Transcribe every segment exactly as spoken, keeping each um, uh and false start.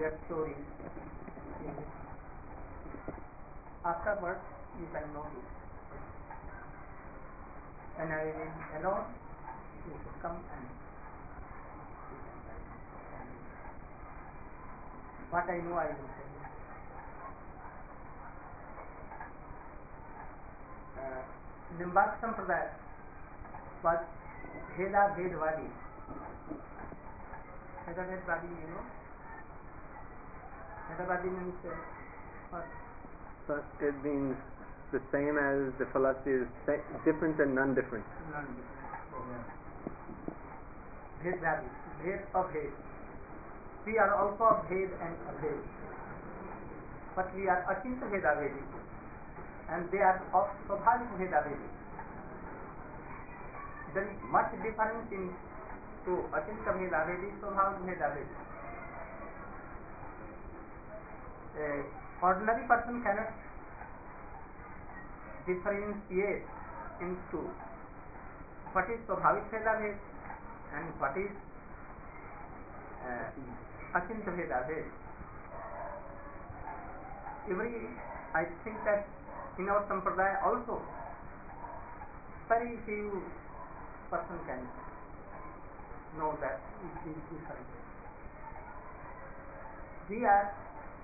their story. Afterwards, you can know it. When I will alone, you should come and you can tell me. What I know, I will tell you. Uh, Nimbark Sampradaya was Veda Vedvadi. Veda Vedvadi, you know? Vedvadi means uh, what? So it means the same as the philosophy is different and non-different. Non-different. Vedvadi, Ved Abhed. We are also Abhed and Abhed. But we are Achinta Vedavedi. And they are of Swabhavik Vedavedi. There is much difference in to Achinta Vedavedi, Swabhavik Vedavedi. A ordinary person cannot differentiate into what is Swabhavik Vedavedi and what is uh, Achinta Vedavedi. Every, I think that in our Sampradaya also, very few person can know that it is different. We are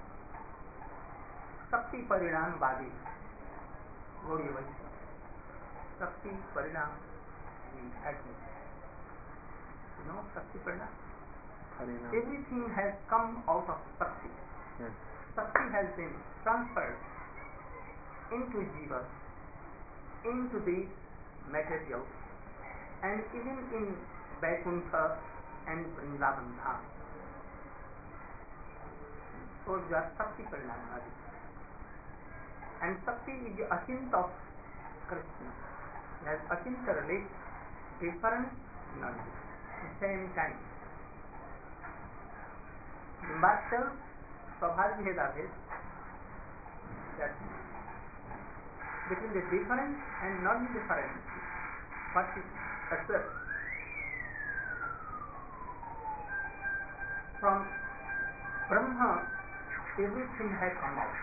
Shakti Parinam Vadi, Gaudiya Vaishnava. Shakti Parinam, we admit. You know Shakti Parinam? Parinam. Everything has come out of Shakti. Yes. Shakti has been transferred into Jiva, into the material, and even in Vaikuntha and Vrindavan Dham. So you are Shakti Parinamadi. And Shakti is the Achinta of Krishna. As Achinta relates different, not the same kind. Nimbark tells Swabhavik Vedavedi that between the different and non-different, what is observed from Brahma, everything has come out.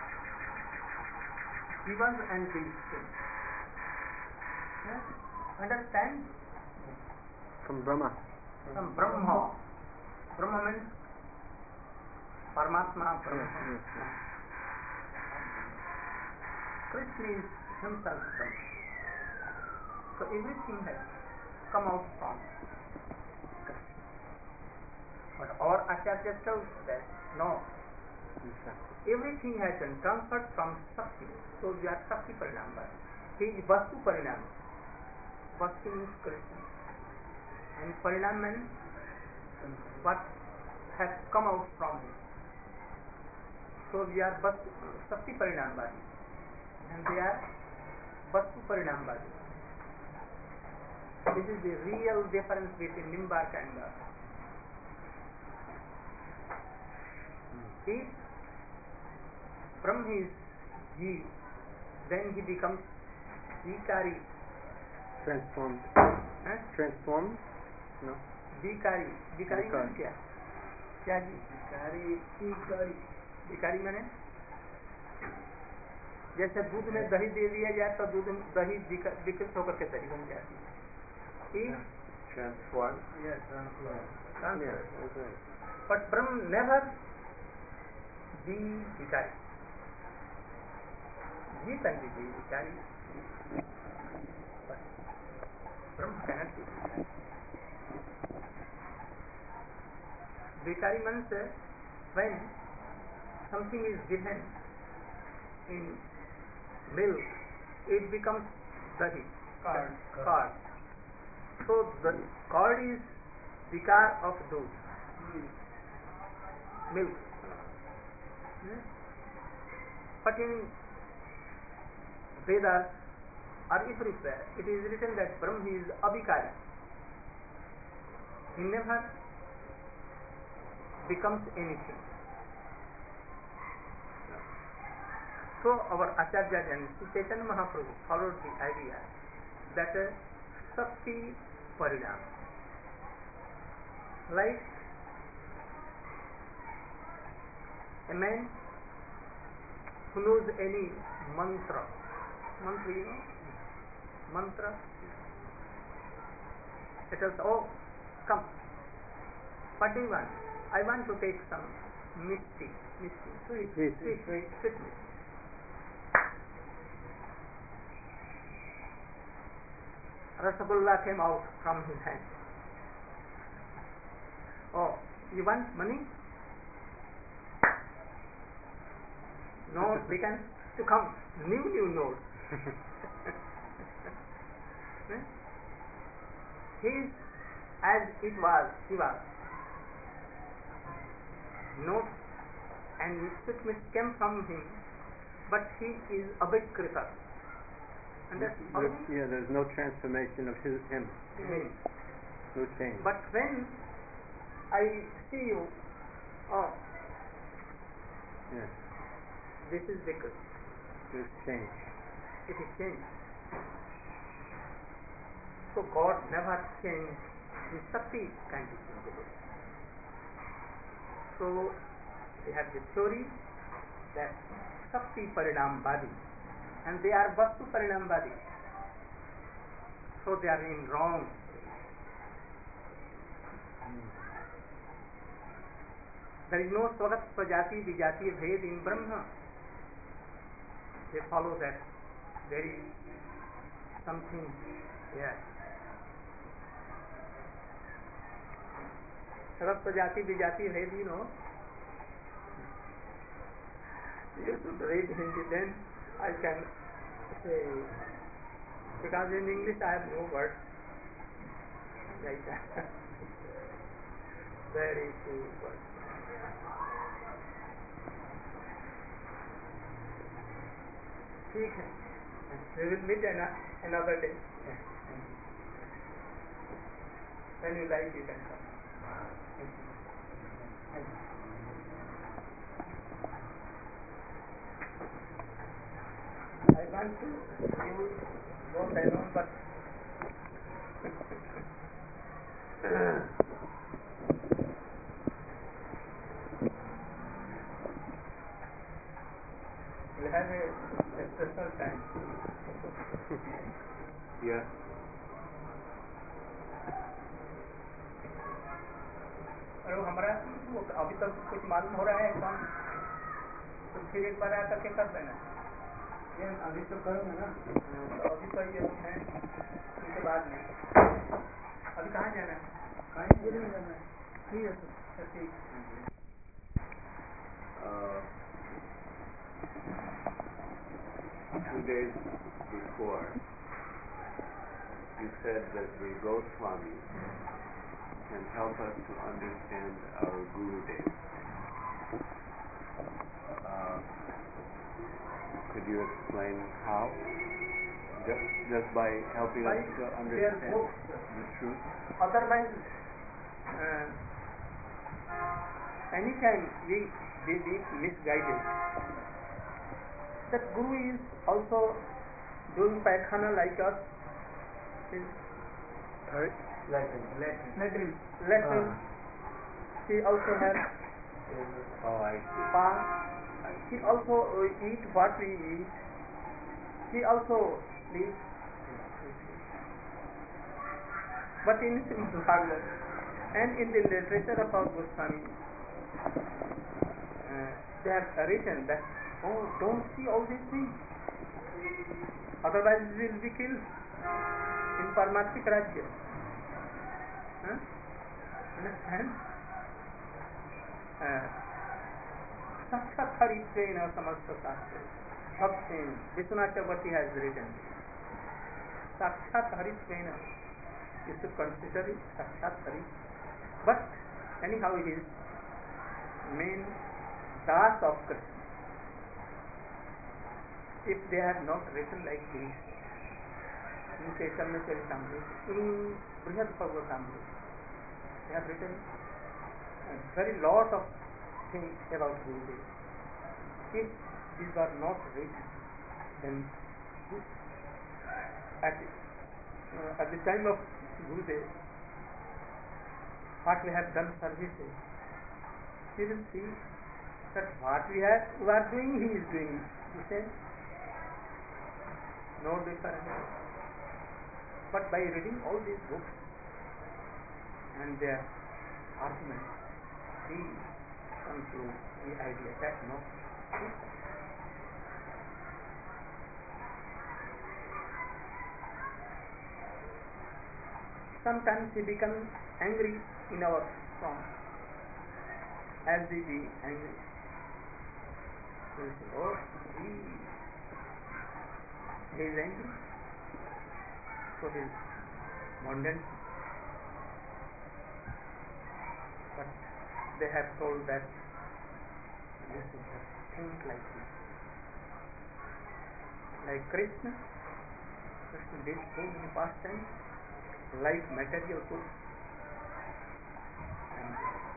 Jivas and these things. Yes? Understand? From Brahma. From Brahma. Brahma means Paramatma, Brahma. Yes, yes, yes. Krishna is himself Brahma. So everything has come out from Krishna. But our Acharya tells that no, everything has been transferred from Shakti. So we are Shakti Parinam. He is Vastu Parinam. Vastu means Krishna. And Parinam means what has come out from him. So we are Vastu, Shakti Parinam Badi. And they are Vastu Parinam Badi. This is the real difference between Nimbark and the if Brahma is Jeev, then he becomes Vikari. Transformed. Huh? Transformed? No. Vikari. Vikari Vikari. means क्या? क्या जी? Vikari. Vikari. Vikari माने जैसे दूध में दही दे दिया जाए तो दूध दही विकृत होकर के दही बन जाती है. Transformed. Yes, transformed. Yes, that's right. But Brahma never be Vikari. He can be Vikari. But Brahma cannot be Vikari. Vikari means when something is given in milk, it becomes dahi. Curd. Curd. So the curd is vikar of doodh. Milk. Hmm? But in Vedas or everywhere, it is written that Brahma is avikari. He never becomes anything. So our Acharya and Chaitanya Mahaprabhu followed the idea that uh, Shakti Parinam, like A man who knows any mantra, mantra, you know, mantra, it is, oh, come, what do you want? I want to take some misty, misty, sweet, Sweet, sweet, sweet, sweet misty. Rasagulla came out from his hand. Oh, you want money? Note began to come, new, new notes. He is as it was, he was. Note and sweetness came from him, but he is a bit critical. And that's There, yeah, there's no transformation of his, him. Yes. No change. But when I see you, oh, yes. this is because There's change. it is changed. So God never changed. His Shakti can't be changeable. So we have the theory that Shakti Parinam Badi, and they are Vastu Parinam Badi. So they are in wrong. There is no Swagat Prajati Vijati Bhed in Brahma. They follow that there is something here. Swagat Prajati Vijati Bhed, you know. You should read Hindi, then I can say, because in English I have no words like that. Very few words. ठीक है. We will meet an, another day. When you like, you can come. Thank you. Thank you. I want to you don't alone, but we'll have a, a special time. Yeah. और हमारा अभी तक कुछ मालूम हो रहा है कौन, तो फिर एक बार आकर के कर देना. ये अभी तो करूँगा ना. तो अभी तो ये लोग हैं, उनके बाद में अभी कहाँ जाना है? कहीं भी नहीं जाना है. ठीक है. ठीक. Two days before, you said that the Goswami can help us to understand our Guru Dev. Uh, could you explain how? Just, just by helping by us to understand the truth? Otherwise, uh, anytime we we be misguided. That Guru is also doing paikhana like us. Sorry? Latin, Latin, Latin. Latin. Ah. He also has Oh, I see. pa. He also uh, eat what we eat. He also sleeps. But in Srimad Bhagavatam and in the literature of our Goswami, uh, they have written that, oh, don't see all these things. Otherwise we will be killed in Paramathik Rajya. Huh? Understand? Sakshat Haritvena Samasta Shastra. Bhakti, Vishwanath Chakravarti has written. Sakshat Haritvena. You should consider it Sakshat Hari. But anyhow it is main Das of Krishna. If they have not written like this, in Chaitanya Charitamrita, in Brihad Bhagavatamrita, they have written a very lot of things about Gurudev. If these were not written, then at, uh, at the time of Gurudev, what we have done services, we will see that what we are, we are doing, he is doing the same. No difference. But by reading all these books and their arguments, we come to the idea that no. Sometimes we become angry in our song. As we be angry, we say, oh, he, he is angry. So he is mundane. But they have told that you should just think like this. Like Krishna, Krishna did so many pastimes, like material goods. And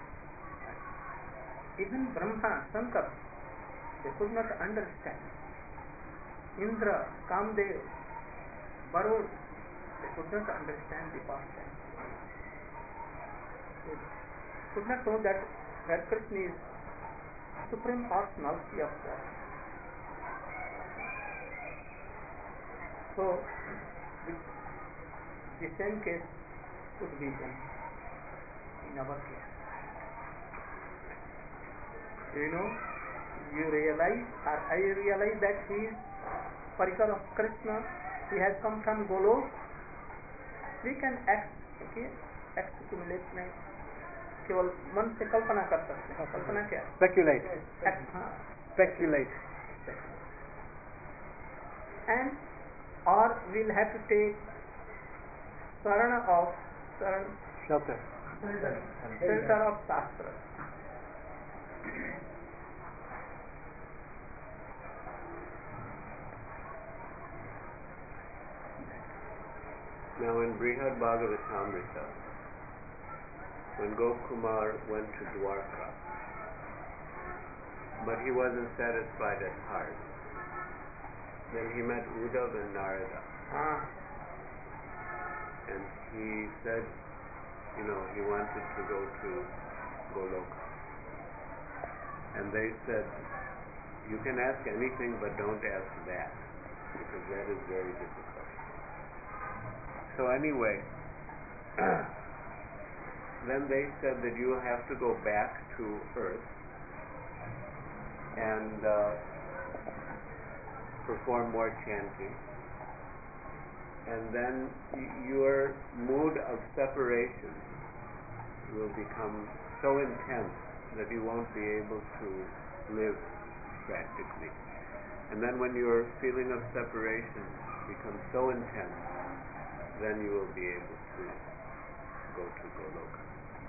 even Brahma, Shankar, they could not understand. Indra, Kamdev, Varun, they could not understand the pastime. They could not know that, that Krishna is supreme personality of God. So, the same case could be done in our case. You know, you realize, or I realize that he is parikar of Krishna, he has come from Golok. We can act, okay, accumulate में केवल मन से कल्पना कर सकते हैं. कल्पना क्या है? Speculate. हाँ. Speculate. And or we'll have to take sarana of saran, Shelter. shelter of Shastra. Now in Brihad Bhagavatamrita, when Gopkumar went to Dwarka, but he wasn't satisfied at heart, then he met Uddhav and Narada. Ah. And he said, you know, he wanted to go to Goloka. And they said, you can ask anything, but don't ask that, because that is very difficult. So anyway, then they said that you have to go back to Earth and uh, perform more chanting, and then y- your mood of separation will become so intense that you won't be able to live practically. And then when your feeling of separation becomes so intense, then you will be able to go to Goloka.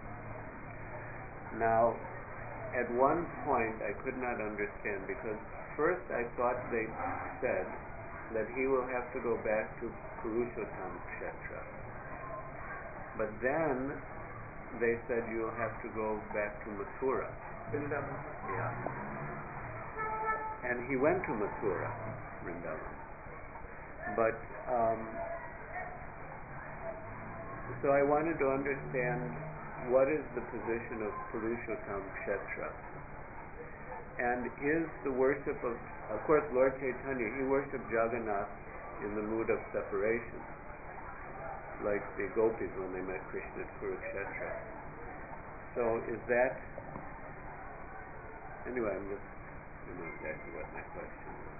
Now, at one point I could not understand, because first I thought they said that he will have to go back to Purushottam Kshetra. But then they said you'll have to go back to Mathura. Vrindavan. Yeah. And he went to Mathura, Vrindavan. But um, so I wanted to understand what is the position of Purushottam Kshetra. And is the worship of, of course, Lord Chaitanya, he worshipped Jagannath in the mood of separation, like the gopis when they met Krishna at Kurukshetra. So is that, anyway, I'm just, you know exactly what my question was.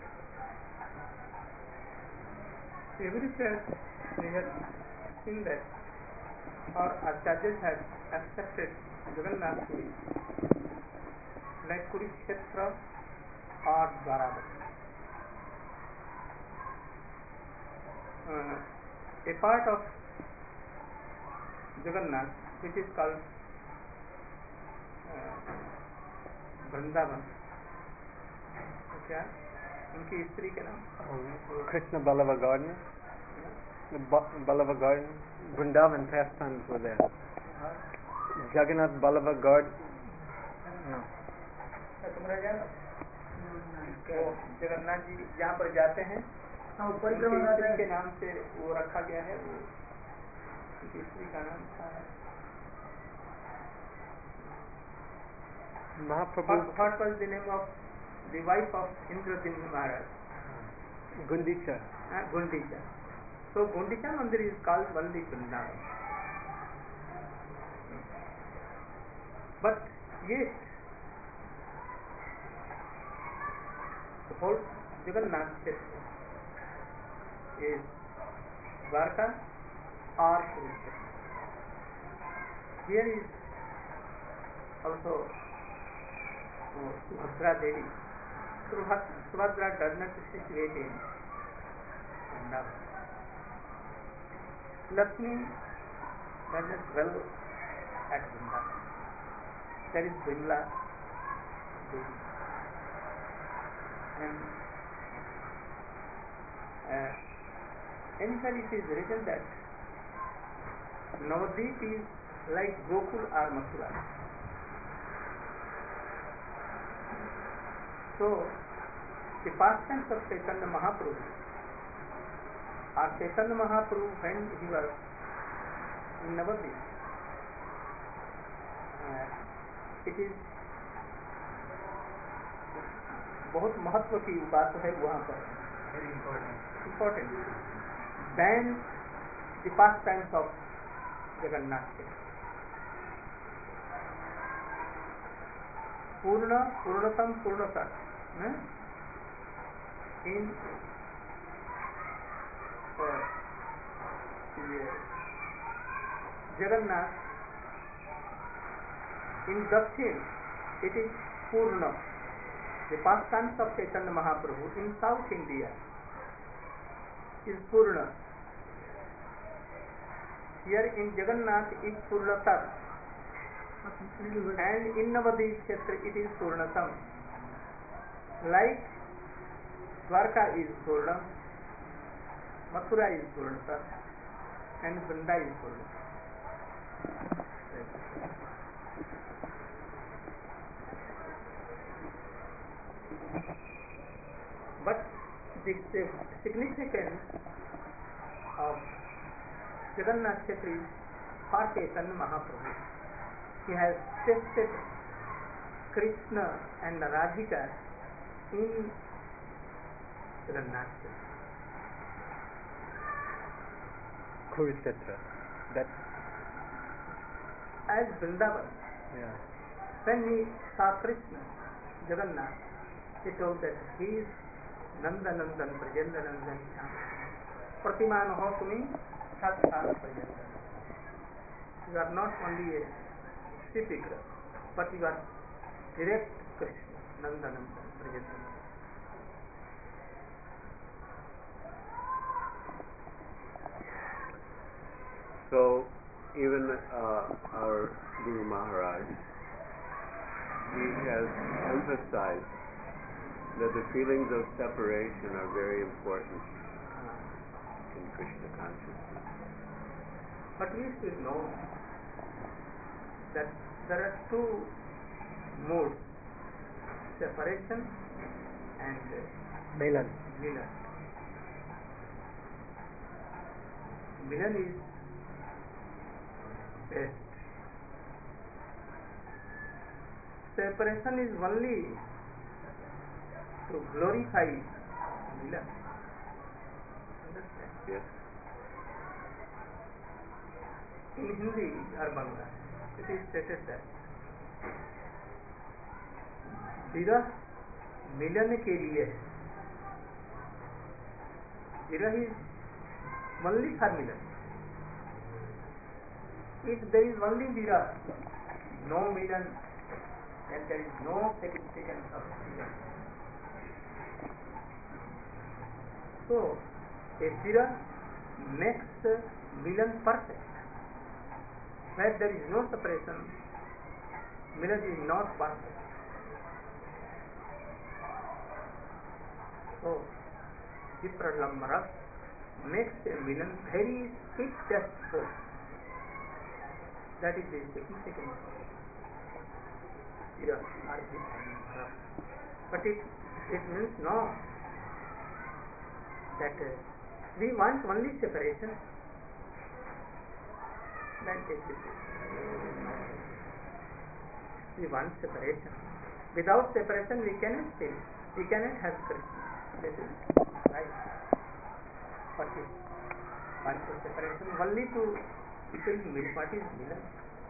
Everywhere we have seen that our acharyas have accepted Jagannath Puri like Kurukshetra or Dwaravati. Uh, a part of Jagannath, which is called uh, Vrindavan, क्या उनकी स्त्री के नाम? Krishna Ballava Garden. The ba- Ballava Garden. Vrindavan pastimes were there. Jagannath Ballava Garden. No. Jagannath ji जहाँ पर जाते हैं उनकी स्त्री के नाम से वो रखा गया है. वो उनकी स्त्री का नाम था Mahaprabhu. What, what was the name of the wife of Indradini Maharaj? Gundicha. Uh, Gundicha. So Gundicha Mandir is called Vandi Vrindavan. But yet, the whole Jagannath Kshetra is Dwarka or Kurukshetra. Here is also oh, Subhadra Devi. Subhadra does not situate in Vrindavan. Lakshmi does not dwell at Vrindavan. There is Vimla Devi. And uh, anyhow it is written that Navadvip is like Gokul or Mathura. So the pastimes of Chaitanya Mahaprabhu or Chaitanya Mahaprabhu when he was in Navadvip, uh, it is बहुत महत्व की बात है वहाँ पर, very important important than the pastimes of Jagannath. पूर्ण पूर्णतम पूर्णता in uh, Jagannath, in Dakshin it is Purna. The pastimes of Chaitanya Mahaprabhu in South India is Purna. Here in Jagannath is Purnatar, and in Navadvip Kshetra it is Purnatam. Like Dwarka is Purna, Mathura is Purnatar, and Vrinda is Purna. But the, the significance of Jagannath Kshetra is for Chaitanya Mahaprabhu. He has tested Krishna and Radhika in Jagannath Kshetra. Kurukshetra. That. As Vrindavan, Yeah. when he saw Krishna, Jagannath, he told that he is Nanda Nandan, Brajendra Nandan, Pratiman ho tumi Sakshat Brajendra. You are not only a typical, but you are direct Krishna, Nanda Nandan, Brajendra Nandan. So even uh, our Guru Maharaj, he has emphasized that the feelings of separation are very important in Krishna consciousness. But we should know that there are two modes, separation and Milan. milan. Milan is best. Separation is only to glorify milan. Understand? Yes. In Hindi or Bangla, it is stated that विरह मिलन के लिए है. विरह is only for milan. If there is only virah, no milan, then there is no significance of milan. So, a virah makes milan perfect. Where there is no separation, milan is not perfect. So, Vipralambara makes a milan very sweet tasteful. That is the significance of virah or Vipralambara. But it, it means no, that uh, we want only separation. Then it is. We want separation. Without separation we cannot feel, we cannot have Krishna. This is right. What is point of separation? Only to feel milk. What is milk?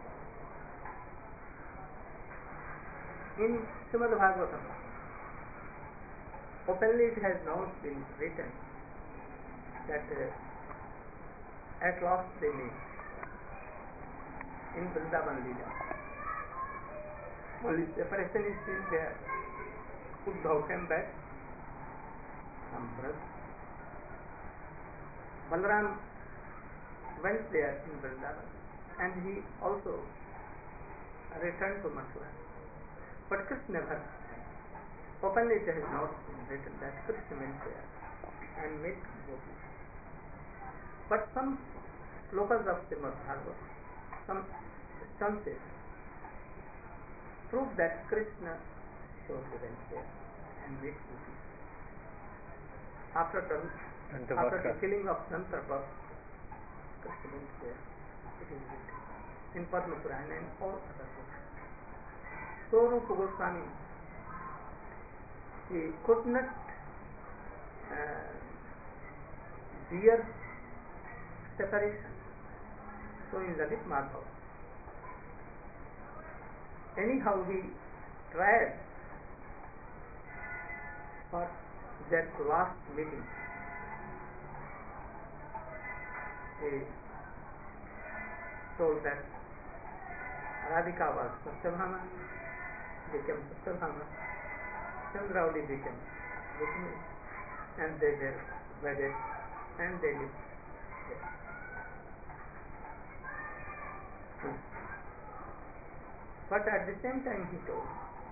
In Srimad Bhagavatam, openly it has not been written that uh, at last they meet in Vrindavan Leela. Only separation is still there. Uddhav came back from Braj. Balaram went there in Vrindavan and he also returned to Mathura. But Krishna never, openly it has not been written that Krishna went there and met gopis. But some slokas of Srimad Bhagavatam, some stanzas prove that Krishna surely went there and met gopis. After, the, after the killing of Santarpa, Krishna went there. It is written in Padma Purana and all other books. So Rupa Goswami, he could not uh, bear separation. So in Lalit Madhav, anyhow he tried for that last meeting. He told that Radhika was Satyabhama, became Satyabhama, Chandrauli became Rukmini, and they were wedded and they lived there. But at the same time he told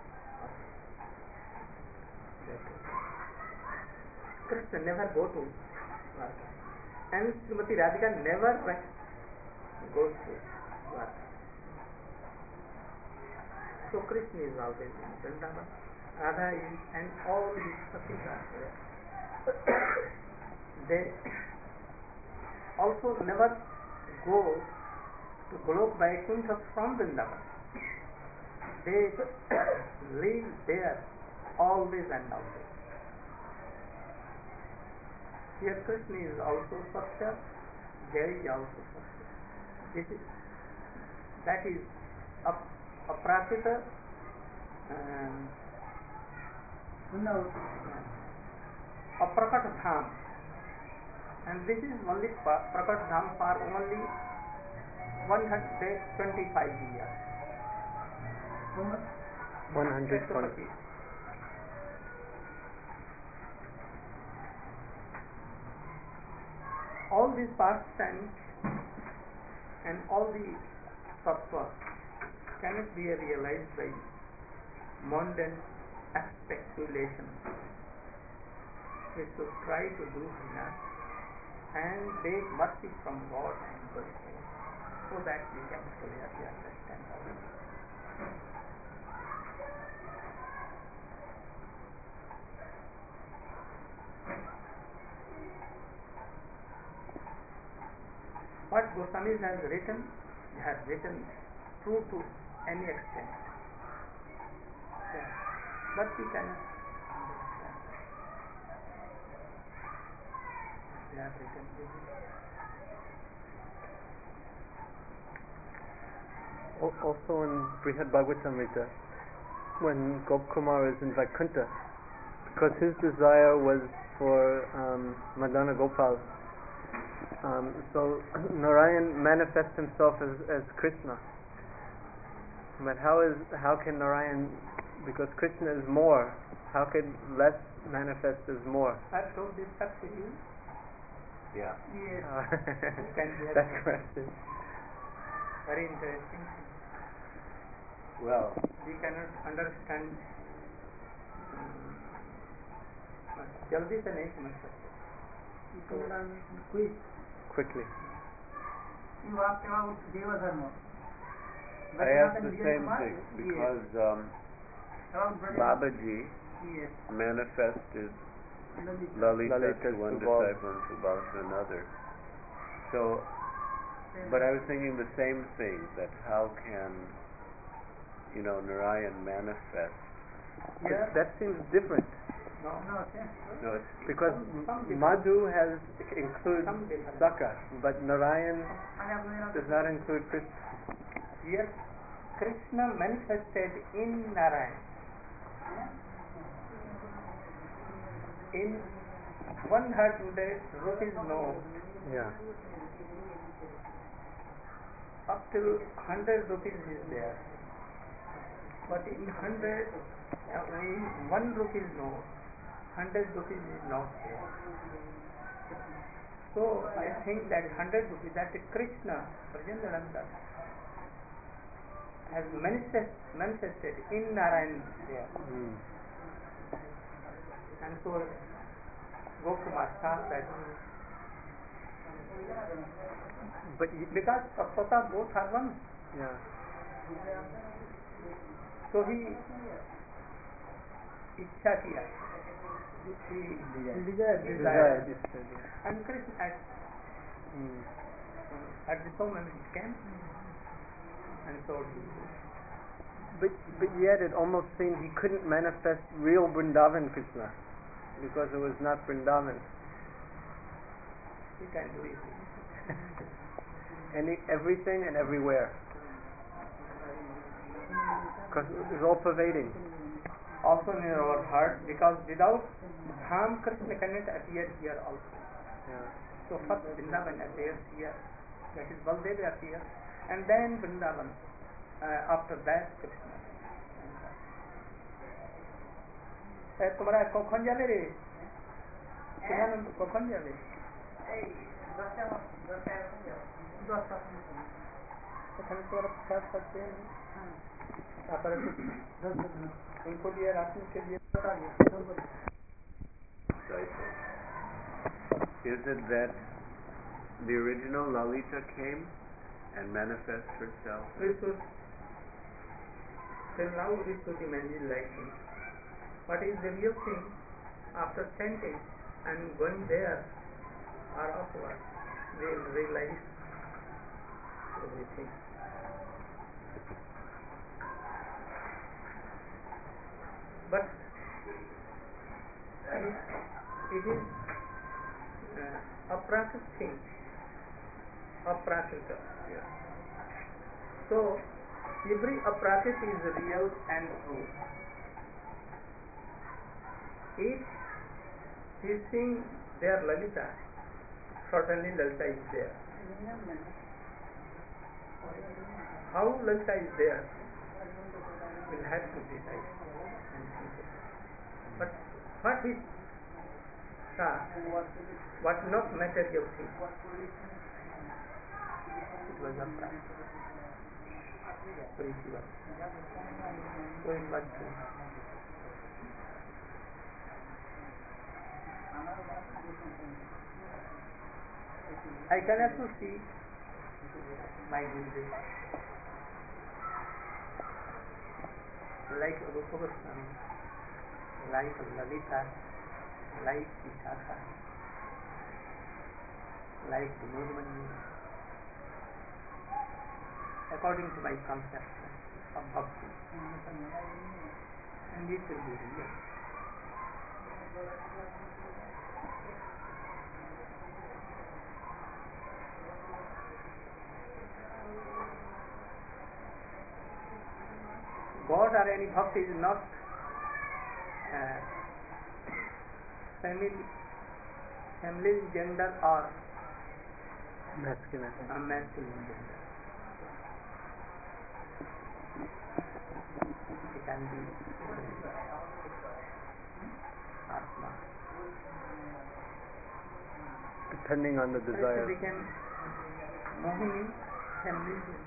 that Krishna never go to Dwarka and Srimati Radhika never goes to Dwarka. So Krishna is always in Vrindavan, Radha is, and all these satis are there. They also never go to Golok Vaikuntha from Vrindavan. They live there always and always. Here Krishna is also Satya, there is also Satya. This is, that is a Aprasita um, no, Aprakat Dham, and this is only Prakat Dham for only one hundred twenty-five years. one hundred twenty. All these pastimes and all the tattvas cannot be realized by mundane speculation. We should try to do Hina and beg mercy from God and God, so that we can clearly understand all this. What Goswamis has written, they have written true to any extent. Yeah. But we cannot understand. They have written this. Also in Brihad Bhagavatamrita, when Gopkumar is in Vaikuntha, because his desire was for um, Madana Gopal, um, so Narayan manifests himself as, as Krishna. But how is how can Narayan, because Krishna is more, how can less manifest as more? I've told this up to you. Yeah. Yes. Uh, Can we have that that? question. Very interesting. Well, We cannot understand. जल्दी से नहीं समझ सकते. Quick. Quickly. You asked about Devadharma. I asked the same thing because um, Babaji Yes. manifested Lalita, Lalita to one to Bal. disciple and Subal to another. So, but I was thinking the same thing, that how can, you know, Narayan manifest But Here, that seems different no, no, No, it's because Some- some M- different. Madhu has includes Some different. Saka, but Narayan does not include Krishna. Here, Krishna manifested in Narayan. In one hundred rupees note, Yeah. up to hundred rupees is there. But in hundred, uh, in one rupees note, hundred rupees is not there. So I think that hundred rupees, that is Krishna, Brajendralanda, has manifest, manifested in Narayan there. Mm. And so Gokumar thought that But y- because Tattva both are one, yeah. so he इच्छा किया, he Desire. desired, Desire, yeah. and Krishna at, Mm. at this moment he came and told him. But but yet it almost seemed he couldn't manifest real Vrindavan Krishna because it was not Vrindavan. He can do it. Any everything and everywhere. Because it was all pervading. Also in our heart, because without Dham, Krishna cannot appear here also. Yeah. So first Vrindavan appears here, that is Baldev appears, and then Vrindavan. Uh, after that Krishna. Eh, তোমরা কখন যাবে রে? শিবানন্দ কখন যাবে? এখানে তো ওরা प्रसाद खाते हैं, তারপরে उनको लिए राशन के लिए बताइए. Is it that the original Lalita came and manifest herself? We should, till now we should imagine like this. What is the real thing after chanting and going there or afterwards? We will realize everything. But it, it is uh, a practice thing. Aprakita. Yeah. So every aprakita is real and true. If he is seeing their Lalita, certainly Lalita is there. How Lalita is there, will have to decide. But what is sa, what not material thing? It was a practice. So it was. So it was true. I can also see my Gurudev like Rupa Goswami, like Lalita, like Vishakha, like Vinod Mani, according to my conception of bhakti. And this will be real. God or any bhakti is not uh, family, family gender or Masculine. a masculine gender. It can be Atma. Depending on the Krishna desire. became Mohini, family gender.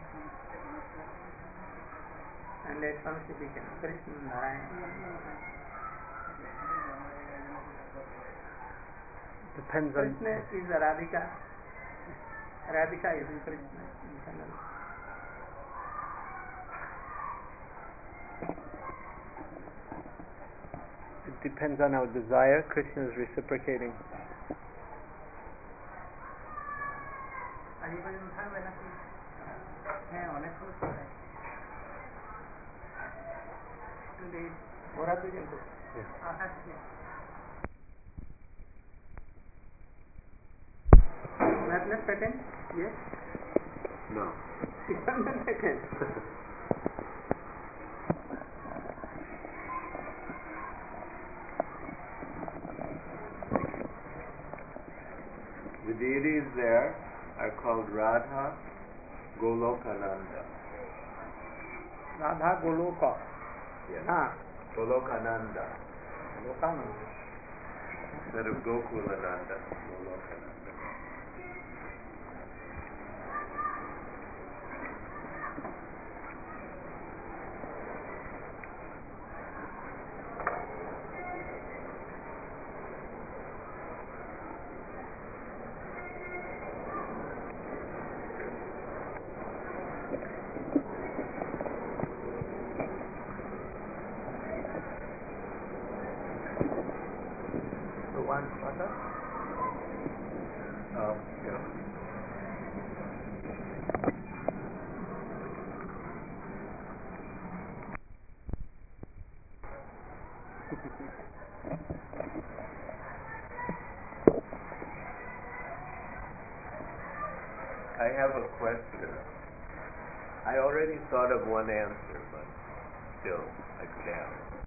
And at once he became Krishna Narayan. Depends on. Krishna is a Radhika. Radhika is in Krishna internally. It depends on our desire. Krishna is reciprocating. Today What are you into? Yeah. Uh, ask me. Madness pattern? Yes. No. Discernment pattern. The deities there are called Radha Golokananda. Radha Goloka. Yes. Ah. Golokananda. Lokananda. Instead of Gokulananda, Golokananda. So one water. Um, yeah. I have a question. I already thought of one answer, but still, I could ask.